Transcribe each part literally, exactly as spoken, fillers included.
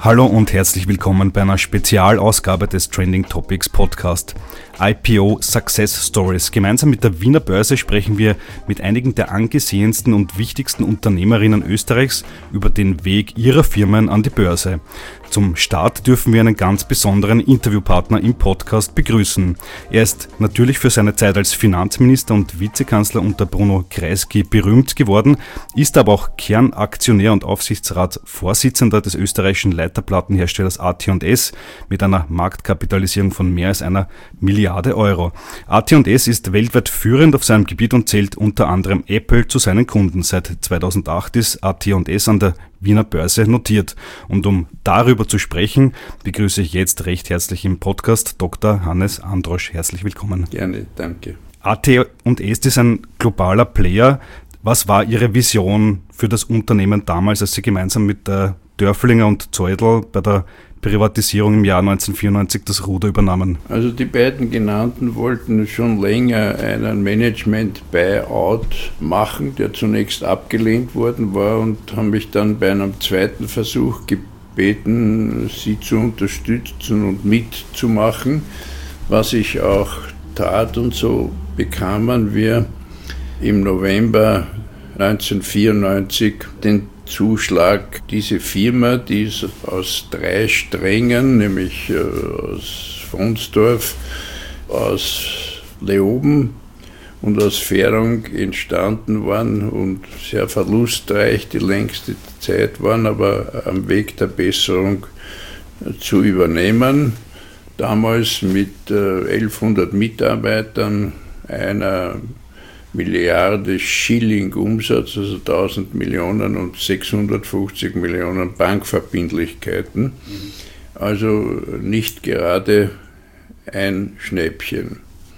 Hallo und herzlich willkommen bei einer Spezialausgabe des Trending Topics Podcast I P O Success Stories. Gemeinsam mit der Wiener Börse sprechen wir mit einigen der angesehensten und wichtigsten Unternehmerinnen Österreichs über den Weg ihrer Firmen an die Börse. Zum Start dürfen wir einen ganz besonderen Interviewpartner im Podcast begrüßen. Er ist natürlich für seine Zeit als Finanzminister und Vizekanzler unter Bruno Kreisky berühmt geworden, ist aber auch Kernaktionär und Aufsichtsratsvorsitzender des österreichischen Leiterplattenherstellers A T und S mit einer Marktkapitalisierung von mehr als einer Milliarde Euro. A T und S ist weltweit führend auf seinem Gebiet und zählt unter anderem Apple zu seinen Kunden. Seit zweitausendacht ist A T und S an der Wiener Börse notiert. Und um darüber zu sprechen, begrüße ich jetzt recht herzlich im Podcast Doktor Hannes Androsch. Herzlich willkommen. Gerne, danke. A T und S ist ein globaler Player. Was war Ihre Vision für das Unternehmen damals, als Sie gemeinsam mit der Dörflinger und Zeudel bei der Privatisierung im Jahr neunzehnhundertvierundneunzig das Ruder übernahmen? Also die beiden genannten wollten schon länger einen Management-Buyout machen, der zunächst abgelehnt worden war, und haben mich dann bei einem zweiten Versuch gebeten, sie zu unterstützen und mitzumachen, was ich auch tat, und so bekamen wir im November neunzehnhundertvierundneunzig den Zuschlag, diese Firma, die ist aus drei Strängen, nämlich äh, aus Fronsdorf, aus Leoben und aus Fährung entstanden waren und sehr verlustreich die längste Zeit waren, aber am Weg der Besserung äh, zu übernehmen. Damals mit äh, elfhundert Mitarbeitern, einer Milliarde Schilling Umsatz, also tausend Millionen und sechshundertfünfzig Millionen Bankverbindlichkeiten. Also nicht gerade ein Schnäppchen.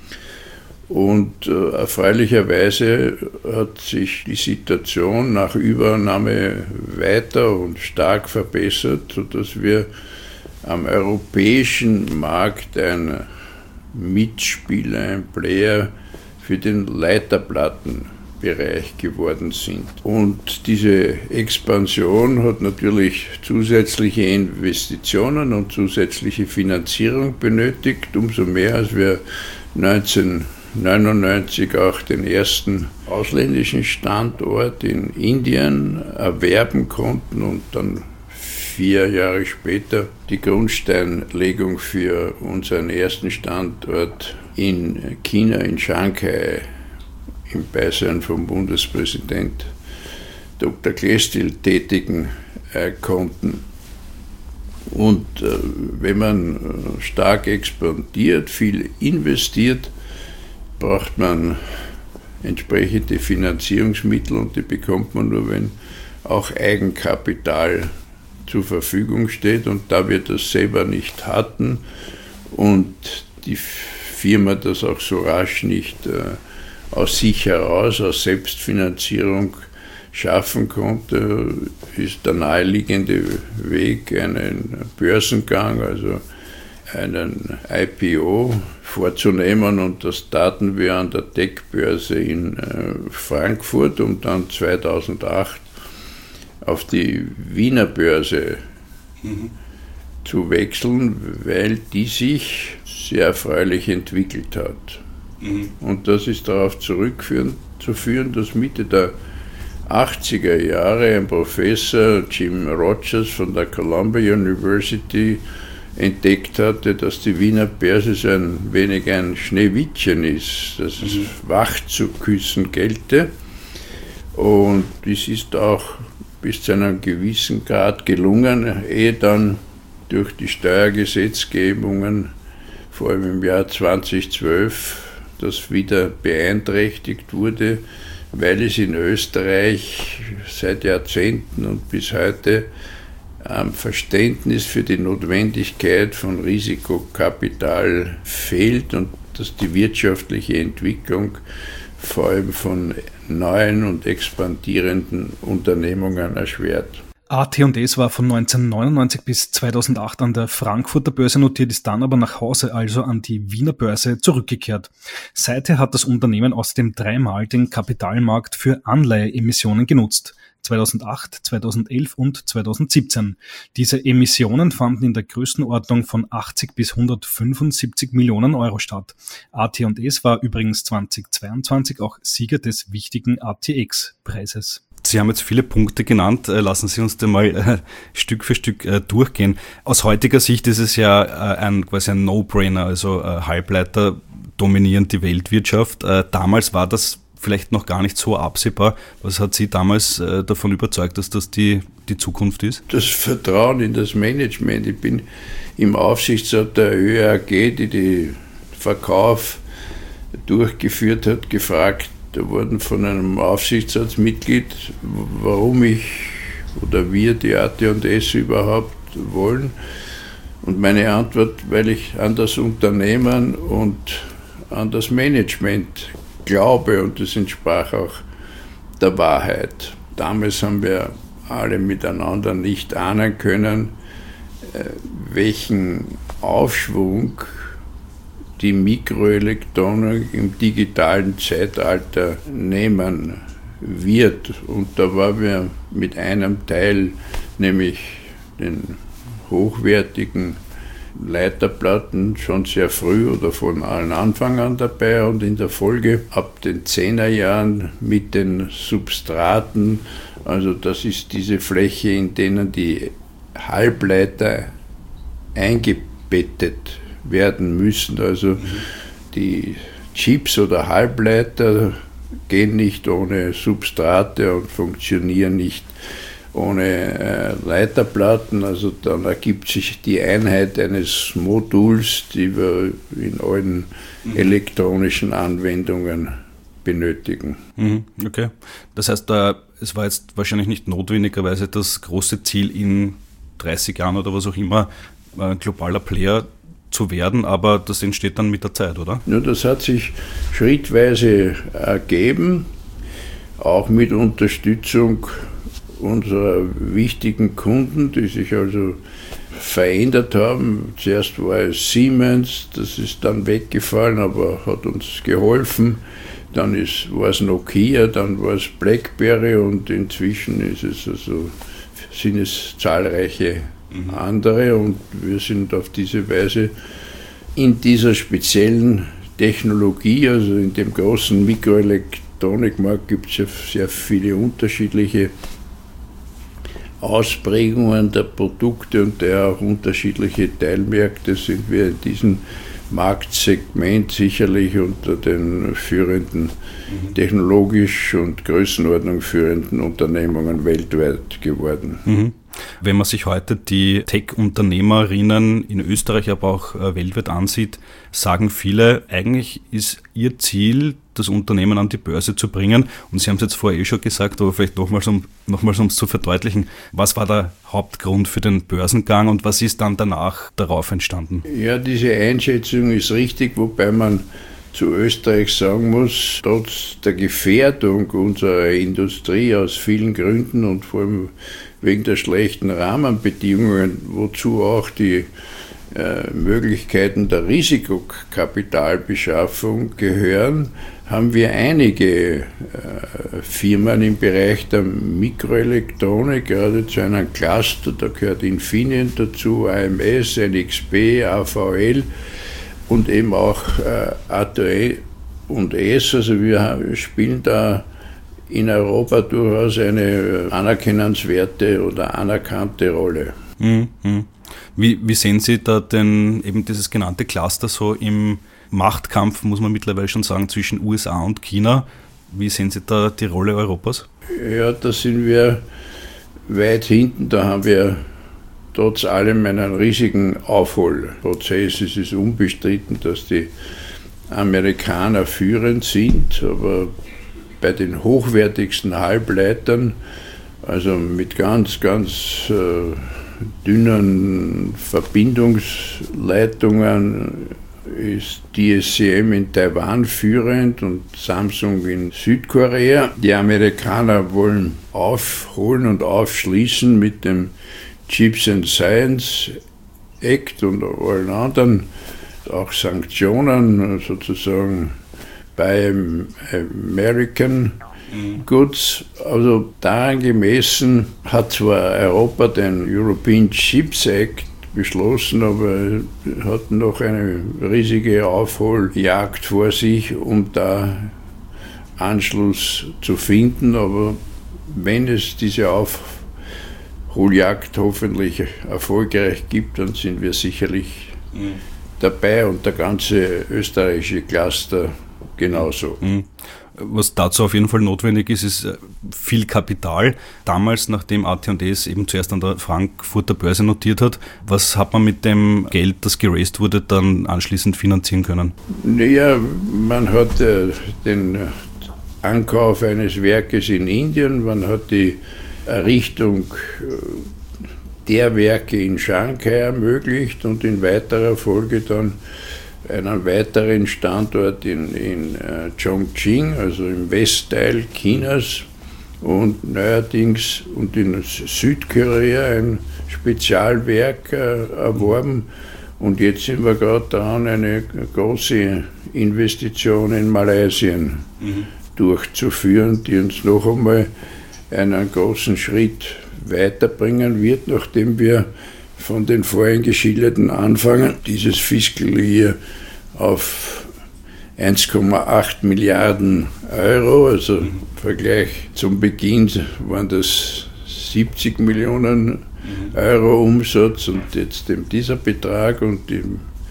Und äh, erfreulicherweise hat sich die Situation nach Übernahme weiter und stark verbessert, sodass wir am europäischen Markt ein Mitspieler, ein Player für den Leiterplattenbereich geworden sind. Und diese Expansion hat natürlich zusätzliche Investitionen und zusätzliche Finanzierung benötigt, umso mehr als wir neunzehnhundertneunundneunzig auch den ersten ausländischen Standort in Indien erwerben konnten und dann vier Jahre später die Grundsteinlegung für unseren ersten Standort in China, in Shanghai, im Beisein vom Bundespräsident Doktor Klestil tätigen äh, konnten. Und äh, wenn man äh, stark expandiert, viel investiert, braucht man entsprechende Finanzierungsmittel, und die bekommt man nur, wenn auch Eigenkapital zur Verfügung steht, und da wir das selber nicht hatten und die Firma das auch so rasch nicht äh, aus sich heraus, aus Selbstfinanzierung schaffen konnte, ist der naheliegende Weg einen Börsengang, also einen I P O vorzunehmen, und das taten wir an der Tech-Börse in äh, Frankfurt, um dann zweitausendacht auf die Wiener Börse mhm. zu wechseln, weil die sich sehr erfreulich entwickelt hat. Mhm. Und das ist darauf zurückzuführen, dass Mitte der achtziger Jahre ein Professor, Jim Rogers von der Columbia University, entdeckt hatte, dass die Wiener Börse so ein wenig ein Schneewittchen ist, dass mhm. es wach zu küssen gelte. Und es ist auch bis zu einem gewissen Grad gelungen, ehe dann durch die Steuergesetzgebungen, vor allem im Jahr zweitausendzwölf, das wieder beeinträchtigt wurde, weil es in Österreich seit Jahrzehnten und bis heute am Verständnis für die Notwendigkeit von Risikokapital fehlt und dass die wirtschaftliche Entwicklung vor allem von neuen und expandierenden Unternehmungen erschwert. A T und S war von neunzehnhundertneunundneunzig bis zweitausendacht an der Frankfurter Börse notiert, ist dann aber nach Hause, also an die Wiener Börse, zurückgekehrt. Seither hat das Unternehmen außerdem dreimal den Kapitalmarkt für Anleiheemissionen genutzt. zweitausendacht, zweitausendelf und zweitausendsiebzehn. Diese Emissionen fanden in der Größenordnung von achtzig bis hundertfünfundsiebzig Millionen Euro statt. A T und S war übrigens zweitausendzweiundzwanzig auch Sieger des wichtigen A T X-Preises. Sie haben jetzt viele Punkte genannt, lassen Sie uns da mal äh, Stück für Stück äh, durchgehen. Aus heutiger Sicht ist es ja äh, ein, quasi ein No-Brainer, also äh, Halbleiter dominieren die Weltwirtschaft. Äh, damals war das vielleicht noch gar nicht so absehbar. Was hat Sie damals äh, davon überzeugt, dass das die, die Zukunft ist? Das Vertrauen in das Management. Ich bin im Aufsichtsrat der Ö A G, die den Verkauf durchgeführt hat, gefragt, da wurden von einem Aufsichtsratsmitglied, warum ich oder wir die A T und S überhaupt wollen. Und meine Antwort, weil ich an das Unternehmen und an das Management glaube, und das entsprach auch der Wahrheit. Damals haben wir alle miteinander nicht ahnen können, welchen Aufschwung die Mikroelektronik im digitalen Zeitalter nehmen wird. Und da waren wir mit einem Teil, nämlich den hochwertigen Leiterplatten, schon sehr früh oder von allen Anfang an dabei, und in der Folge ab den Zehnerjahren mit den Substraten. Also das ist diese Fläche, in denen die Halbleiter eingebettet werden müssen. Also mhm. die Chips oder Halbleiter gehen nicht ohne Substrate und funktionieren nicht ohne äh, Leiterplatten. Also dann ergibt sich die Einheit eines Moduls, die wir in allen mhm. elektronischen Anwendungen benötigen. Mhm. Okay. Das heißt, da, es war jetzt wahrscheinlich nicht notwendigerweise das große Ziel, in dreißig Jahren oder was auch immer ein globaler Player zu werden, aber das entsteht dann mit der Zeit, oder? Ja, das hat sich schrittweise ergeben, auch mit Unterstützung unserer wichtigen Kunden, die sich also verändert haben. Zuerst war es Siemens, das ist dann weggefallen, aber hat uns geholfen. Dann ist, war es Nokia, dann war es BlackBerry, und inzwischen ist es also, sind es zahlreiche andere, und wir sind auf diese Weise in dieser speziellen Technologie, also in dem großen Mikroelektronikmarkt gibt es ja sehr viele unterschiedliche Ausprägungen der Produkte und daher auch unterschiedliche Teilmärkte, sind wir in diesem Marktsegment sicherlich unter den führenden, mhm. technologisch und Größenordnung führenden Unternehmungen weltweit geworden. Mhm. Wenn man sich heute die Tech-Unternehmerinnen in Österreich, aber auch weltweit ansieht, sagen viele, eigentlich ist ihr Ziel, das Unternehmen an die Börse zu bringen. Und Sie haben es jetzt vorher eh schon gesagt, aber vielleicht nochmals, um nochmals um es zu verdeutlichen. Was war der Hauptgrund für den Börsengang und was ist dann danach darauf entstanden? Ja, diese Einschätzung ist richtig, wobei man zu Österreich sagen muss, trotz der Gefährdung unserer Industrie aus vielen Gründen und vor allem wegen der schlechten Rahmenbedingungen, wozu auch die äh, Möglichkeiten der Risikokapitalbeschaffung gehören, haben wir einige äh, Firmen im Bereich der Mikroelektronik, gerade zu einem Cluster, da gehört Infineon dazu, A M S, N X P, A V L und eben auch äh, A T und S. Also wir spielen da in Europa durchaus eine anerkennenswerte oder anerkannte Rolle. Mhm. Wie, wie sehen Sie da denn eben dieses genannte Cluster so im Machtkampf, muss man mittlerweile schon sagen, zwischen U S A und China? Wie sehen Sie da die Rolle Europas? Ja, da sind wir weit hinten. Da haben wir trotz allem einen riesigen Aufholprozess. Es ist unbestritten, dass die Amerikaner führend sind, aber bei den hochwertigsten Halbleitern, also mit ganz, ganz äh, dünnen Verbindungsleitungen, ist T S C M in Taiwan führend und Samsung in Südkorea. Die Amerikaner wollen aufholen und aufschließen mit dem Chips and Science Act und allen anderen, auch Sanktionen, sozusagen bei American Goods. Also daran gemessen hat zwar Europa den European Chips Act beschlossen, aber hat noch eine riesige Aufholjagd vor sich, um da Anschluss zu finden. Aber wenn es diese Aufholjagd hoffentlich erfolgreich gibt, dann sind wir sicherlich mhm. dabei und der ganze österreichische Cluster genauso. Mhm. Was dazu auf jeden Fall notwendig ist, ist viel Kapital. Damals, nachdem A T und S eben zuerst an der Frankfurter Börse notiert hat, was hat man mit dem Geld, das geraced wurde, dann anschließend finanzieren können? Naja, man hat äh, den Ankauf eines Werkes in Indien, man hat die Errichtung der Werke in Shanghai ermöglicht und in weiterer Folge dann einen weiteren Standort in, in uh, Chongqing, also im Westteil Chinas, und neuerdings und in Südkorea ein Spezialwerk uh, erworben. Und jetzt sind wir gerade dran, eine große Investition in Malaysia mhm. durchzuführen, die uns noch einmal einen großen Schritt weiterbringen wird, nachdem wir von den vorhin geschilderten Anfängen dieses Fiscal Year auf eins Komma acht Milliarden Euro, also im Vergleich zum Beginn waren das siebzig Millionen Euro Umsatz und jetzt eben dieser Betrag und die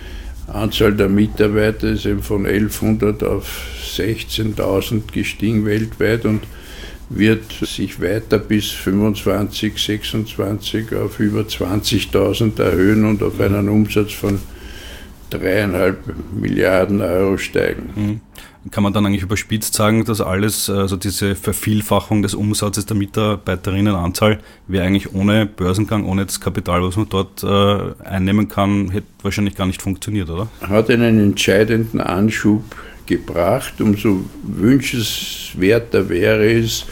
Anzahl der Mitarbeiter ist eben von elfhundert auf sechzehntausend gestiegen weltweit und wird sich weiter bis fünfundzwanzig, sechsundzwanzig auf über zwanzigtausend erhöhen und auf einen Umsatz von dreieinhalb Milliarden Euro steigen. Mhm. Kann man dann eigentlich überspitzt sagen, dass alles, also diese Vervielfachung des Umsatzes der Mitarbeiterinnenanzahl, wäre eigentlich ohne Börsengang, ohne das Kapital, was man dort äh, einnehmen kann, hätte wahrscheinlich gar nicht funktioniert, oder? Hat einen entscheidenden Anschub gebracht. Umso wünschenswerter wäre es,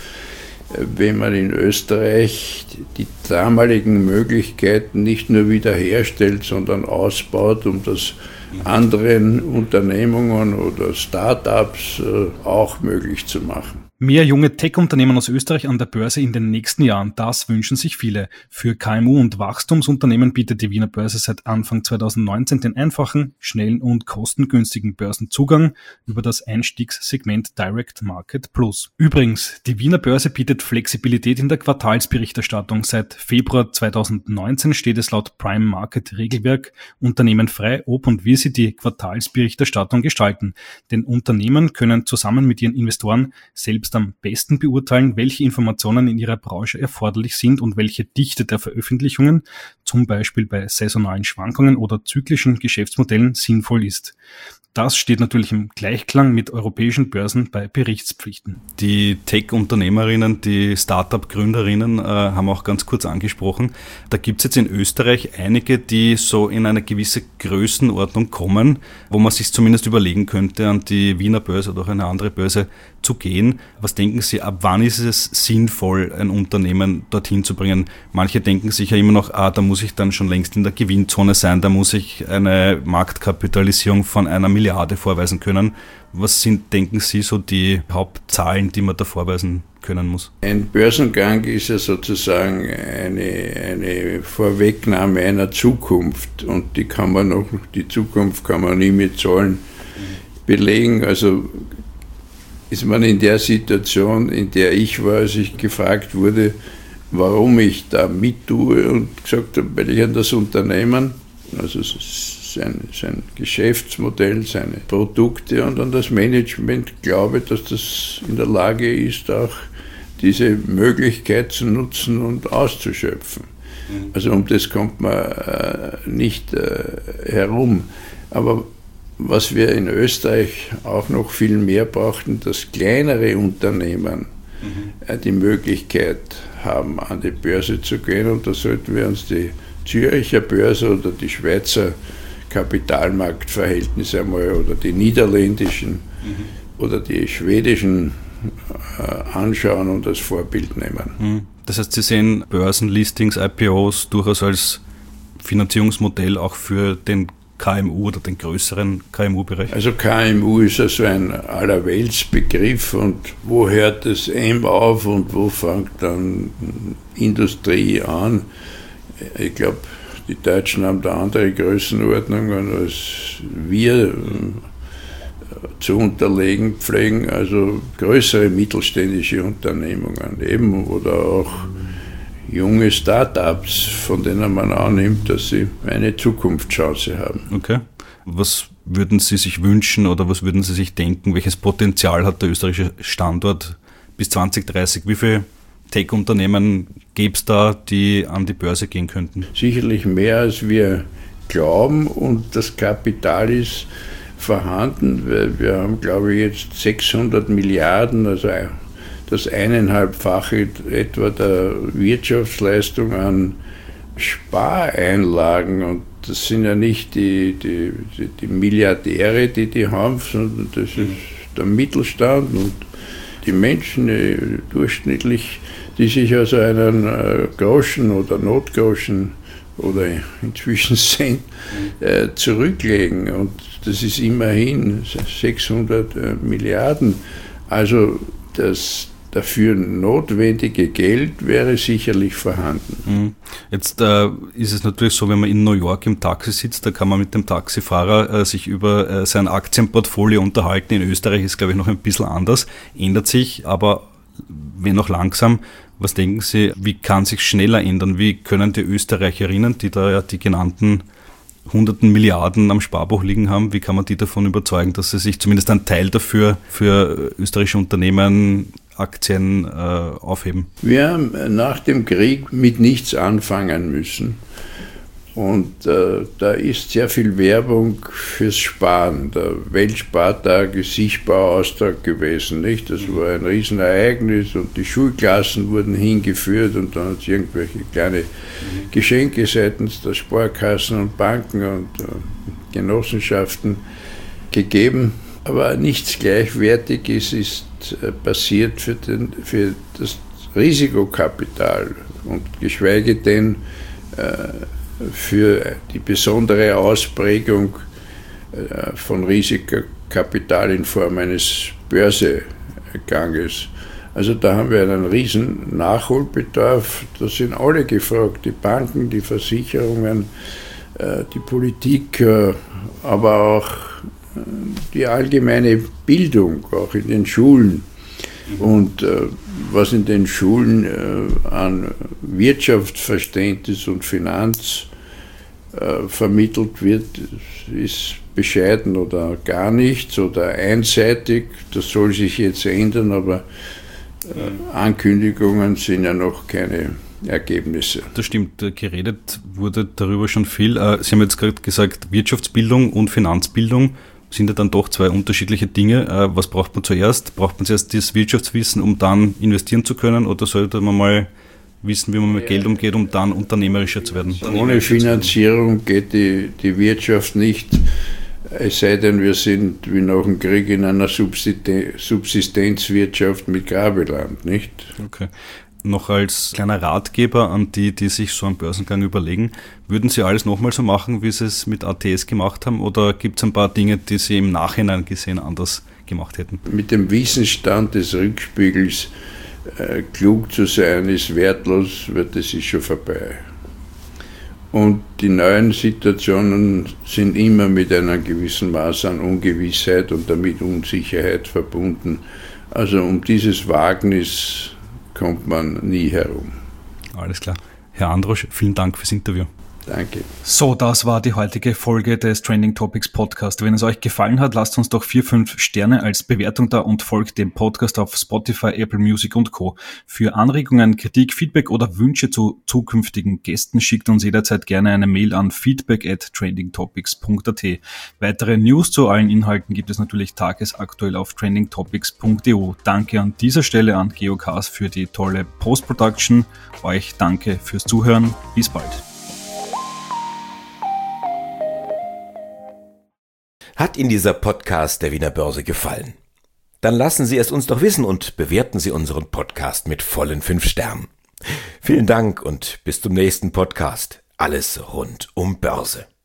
wenn man in Österreich die damaligen Möglichkeiten nicht nur wiederherstellt, sondern ausbaut, um das anderen Unternehmungen oder Start-ups auch möglich zu machen. Mehr junge Tech-Unternehmen aus Österreich an der Börse in den nächsten Jahren, das wünschen sich viele. Für K M U und Wachstumsunternehmen bietet die Wiener Börse seit Anfang zweitausendneunzehn den einfachen, schnellen und kostengünstigen Börsenzugang über das Einstiegssegment Direct Market Plus. Übrigens, die Wiener Börse bietet Flexibilität in der Quartalsberichterstattung. Seit Februar zweitausendneunzehn steht es laut Prime Market Regelwerk Unternehmen frei, ob und wie sie die Quartalsberichterstattung gestalten. Denn Unternehmen können zusammen mit ihren Investoren selbst am besten beurteilen, welche Informationen in ihrer Branche erforderlich sind und welche Dichte der Veröffentlichungen, zum Beispiel bei saisonalen Schwankungen oder zyklischen Geschäftsmodellen, sinnvoll ist. Das steht natürlich im Gleichklang mit europäischen Börsen bei Berichtspflichten. Die Tech-Unternehmerinnen, die Startup-Gründerinnen äh, haben auch ganz kurz angesprochen. Da gibt es jetzt in Österreich einige, die so in eine gewisse Größenordnung kommen, wo man sich zumindest überlegen könnte, an die Wiener Börse oder auch eine andere Börse zu gehen. Was denken Sie, ab wann ist es sinnvoll, ein Unternehmen dorthin zu bringen? Manche denken sich ja immer noch, ah, da muss ich dann schon längst in der Gewinnzone sein, da muss ich eine Marktkapitalisierung von einer Milliarde vorweisen können. Was sind, denken Sie, so die Hauptzahlen, die man da vorweisen können muss? Ein Börsengang ist ja sozusagen eine, eine Vorwegnahme einer Zukunft und die kann man noch, die Zukunft kann man nie mit Zahlen belegen. Also ist man in der Situation, in der ich war, als ich gefragt wurde, warum ich da mit tue und gesagt habe, weil ich an das Unternehmen, also sein, sein Geschäftsmodell, seine Produkte und an das Management glaube, dass das in der Lage ist, auch diese Möglichkeit zu nutzen und auszuschöpfen. Also um das kommt man äh, nicht äh, herum. Aber was wir in Österreich auch noch viel mehr brauchten, dass kleinere Unternehmen mhm. äh, die Möglichkeit haben, an die Börse zu gehen. Und da sollten wir uns die Züricher Börse oder die Schweizer Kapitalmarktverhältnisse einmal oder die niederländischen mhm. oder die schwedischen äh, anschauen und als Vorbild nehmen. Mhm. Das heißt, Sie sehen Börsenlistings, I P Os durchaus als Finanzierungsmodell auch für den K M U oder den größeren K M U-Bereich? Also K M U ist also ein Allerweltsbegriff, und wo hört das M auf und wo fängt dann Industrie an? Ich glaube, die Deutschen haben da andere Größenordnungen, als wir zu unterlegen pflegen, also größere mittelständische Unternehmungen eben oder auch junge Start-ups, von denen man annimmt, dass sie eine Zukunftschance haben. Okay. Was würden Sie sich wünschen oder was würden Sie sich denken, welches Potenzial hat der österreichische Standort bis zwanzig dreißig? Wie viele Tech-Unternehmen gäbe es da, die an die Börse gehen könnten? Sicherlich mehr, als wir glauben, und das Kapital ist vorhanden, weil wir haben, glaube ich, jetzt sechshundert Milliarden, also das eineinhalbfache etwa der Wirtschaftsleistung an Spareinlagen, und das sind ja nicht die, die, die, die Milliardäre, die die haben, sondern das ist der Mittelstand und die Menschen die durchschnittlich, die sich also einen äh, Groschen oder Notgroschen oder inzwischen Cent äh, zurücklegen, und das ist immerhin sechshundert äh, Milliarden. Also das dafür notwendige Geld wäre sicherlich vorhanden. Jetzt äh, ist es natürlich so, wenn man in New York im Taxi sitzt, da kann man mit dem Taxifahrer äh, sich über äh, sein Aktienportfolio unterhalten. In Österreich ist, glaube ich, noch ein bisschen anders, ändert sich, aber wenn noch langsam. Was denken Sie, wie kann sich schneller ändern? Wie können die Österreicherinnen, die da ja die genannten hunderten Milliarden am Sparbuch liegen haben, wie kann man die davon überzeugen, dass sie sich zumindest einen Teil dafür für österreichische Unternehmen, Aktien äh, aufheben? Wir haben nach dem Krieg mit nichts anfangen müssen. Und äh, da ist sehr viel Werbung fürs Sparen. Der Weltspartag ist Sichtbaraustrag gewesen, nicht? Das war ein Riesenereignis, und die Schulklassen wurden hingeführt, und dann hat es irgendwelche kleine Geschenke seitens der Sparkassen und Banken und äh, Genossenschaften gegeben. Aber nichts Gleichwertiges ist äh, passiert für, den, für das Risikokapital, und geschweige denn äh, für die besondere Ausprägung äh, von Risikokapital in Form eines Börseganges. Also da haben wir einen riesen Nachholbedarf. Da sind alle gefragt, die Banken, die Versicherungen, äh, die Politik, äh, aber auch äh, die allgemeine Bildung, auch in den Schulen. Und äh, was in den Schulen äh, an Wirtschaftsverständnis und Finanz äh, vermittelt wird, ist bescheiden oder gar nichts oder einseitig. Das soll sich jetzt ändern, aber äh, Ankündigungen sind ja noch keine Ergebnisse. Das stimmt, geredet wurde darüber schon viel. Sie haben jetzt gerade gesagt, Wirtschaftsbildung und Finanzbildung sind ja dann doch zwei unterschiedliche Dinge. Was braucht man zuerst? Braucht man zuerst das Wirtschaftswissen, um dann investieren zu können, oder sollte man mal wissen, wie man mit Geld umgeht, um dann unternehmerischer zu werden? Ohne Finanzierung geht die, die Wirtschaft nicht, es sei denn, wir sind wie nach dem Krieg in einer Subsistenzwirtschaft mit Grabeland, nicht? Okay. Noch als kleiner Ratgeber an die, die sich so einen Börsengang überlegen, würden Sie alles nochmal so machen, wie Sie es mit A T S gemacht haben, oder gibt es ein paar Dinge, die Sie im Nachhinein gesehen anders gemacht hätten? Mit dem Wissensstand des Rückspiegels äh, klug zu sein, ist wertlos, weil das ist schon vorbei. Und die neuen Situationen sind immer mit einem gewissen Maß an Ungewissheit und damit Unsicherheit verbunden. Also um dieses Wagnis kommt man nie herum. Alles klar. Herr Androsch, vielen Dank fürs Interview. Danke. So, das war die heutige Folge des Trending Topics Podcast. Wenn es euch gefallen hat, lasst uns doch vier, fünf Sterne als Bewertung da und folgt dem Podcast auf Spotify, Apple Music und Co. Für Anregungen, Kritik, Feedback oder Wünsche zu zukünftigen Gästen schickt uns jederzeit gerne eine Mail an feedback at trendingtopics punkt at. Weitere News zu allen Inhalten gibt es natürlich tagesaktuell auf trendingtopics punkt e u. Danke an dieser Stelle an Geocast für die tolle Post-Production. Euch danke fürs Zuhören. Bis bald. Hat Ihnen dieser Podcast der Wiener Börse gefallen? Dann lassen Sie es uns doch wissen und bewerten Sie unseren Podcast mit vollen fünf Sternen. Vielen Dank und bis zum nächsten Podcast. Alles rund um Börse.